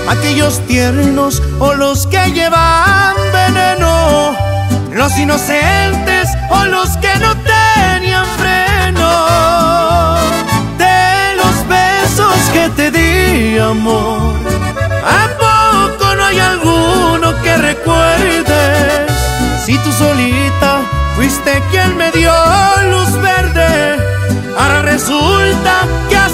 aquellos tiernos o los que llevan veneno, los inocentes o los que no tenían freno. De los besos que te di, amor, ¿a poco no hay alguno que recuerdes? Si tú solita fuiste quien me dio luz verde, ahora resulta que